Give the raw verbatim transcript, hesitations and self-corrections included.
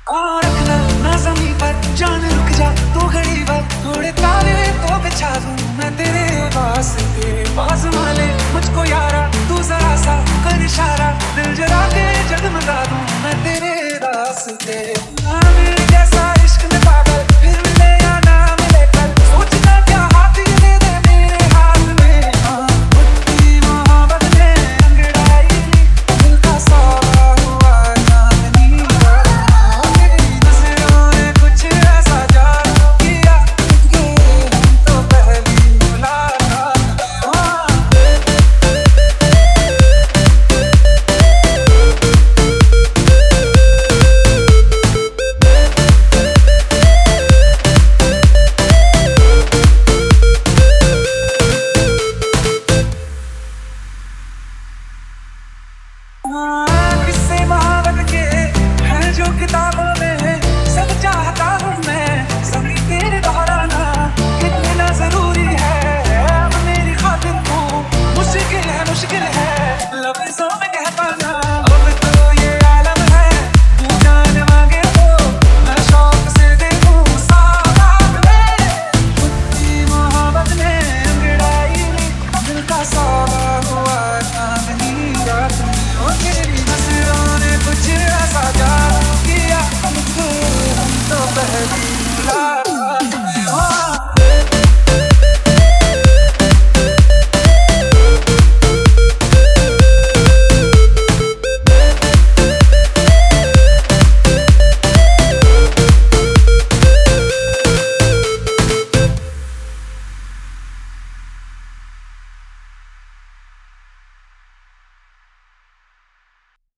और रखना ना जमीन पर, जान रुक जा तू घड़ी भर, थोड़े तारे तो बिछा दूं मैं तेरे वास्ते। पास माले मुझको यारा, तू जरा सा कर इशारा, दिल जला के जगमगा दूं मैं तेरे रास्ते।